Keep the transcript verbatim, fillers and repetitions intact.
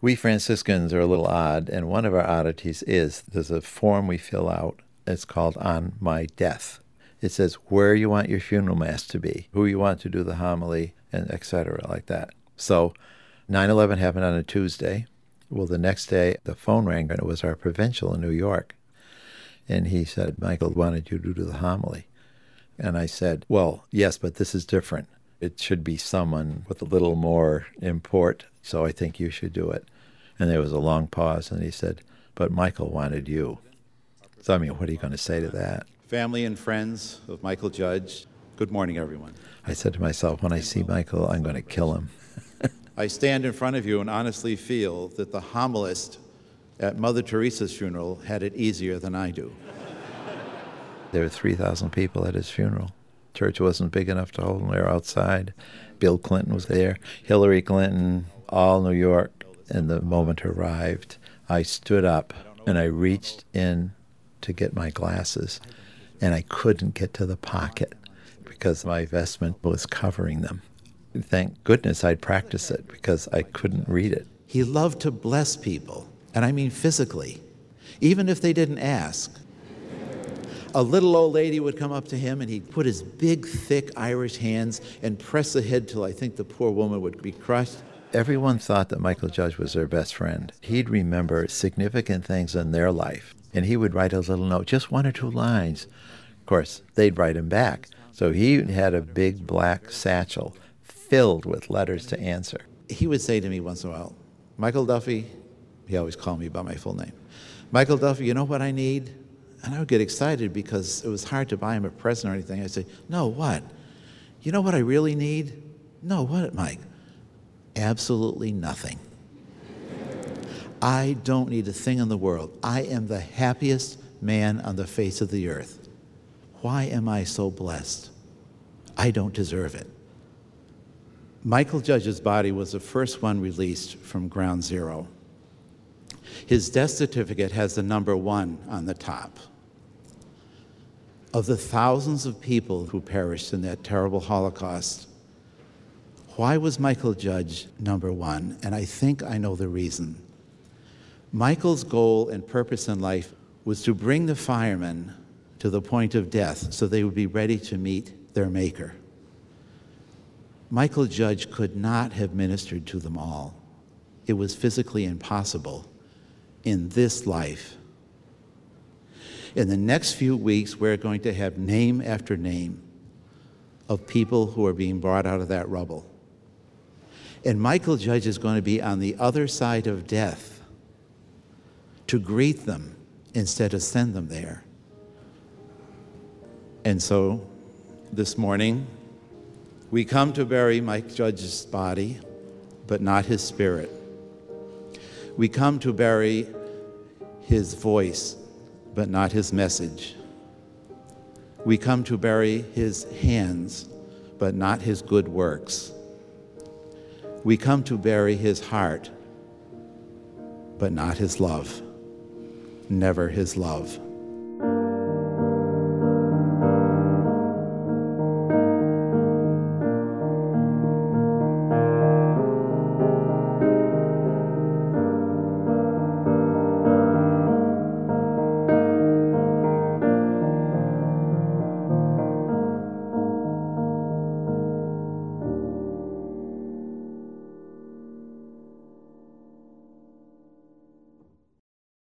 We Franciscans are a little odd, and one of our oddities is there's a form we fill out. It's called On My Death. It says where you want your funeral mass to be, who you want to do the homily, and et cetera, like that. So nine eleven happened on a Tuesday. Well, the next day, the phone rang, and it was our provincial in New York. And he said, Michael wanted you to do the homily. And I said, well, yes, but this is different. It should be someone with a little more import, so I think you should do it. And there was a long pause, and he said, but Michael wanted you. So, I mean, what are you going to say to that? Family and friends of Michael Judge, good morning, everyone. I said to myself, when I see Michael, I'm going to kill him. I stand in front of you and honestly feel that the homilist at Mother Teresa's funeral had it easier than I do. There were three thousand people at his funeral. Church wasn't big enough to hold them. They were outside. Bill Clinton was there, Hillary Clinton, all New York. And the moment arrived, I stood up and I reached in to get my glasses, and I couldn't get to the pocket because my vestment was covering them. Thank goodness I'd practiced it because I couldn't read it. He loved to bless people, and I mean physically, even if they didn't ask. A little old lady would come up to him, and he'd put his big, thick Irish hands and press the head till I think the poor woman would be crushed. Everyone thought that Michael Judge was their best friend. He'd remember significant things in their life, and he would write a little note, just one or two lines. Of course, they'd write him back. So he had a big black satchel filled with letters to answer. He would say to me once in a while, Michael Duffy, he always called me by my full name, Michael Duffy, you know what I need? And I would get excited because it was hard to buy him a present or anything. I'd say, no, what? You know what I really need? No, what, Mike? Absolutely nothing. I don't need a thing in the world. I am the happiest man on the face of the earth. Why am I so blessed? I don't deserve it. Michael Judge's body was the first one released from Ground Zero. His death certificate has the number one on the top. Of the thousands of people who perished in that terrible Holocaust, why was Michael Judge number one? And I think I know the reason. Michael's goal and purpose in life was to bring the firemen to the point of death so they would be ready to meet their maker. Michael Judge could not have ministered to them all. It was physically impossible in this life. In the next few weeks, we're going to have name after name of people who are being brought out of that rubble. And Michael Judge is going to be on the other side of death to greet them instead of send them there. And so this morning, we come to bury Mike Judge's body, but not his spirit. We come to bury his voice, but not his message. We come to bury his hands, but not his good works. We come to bury his heart, but not his love. Never his love.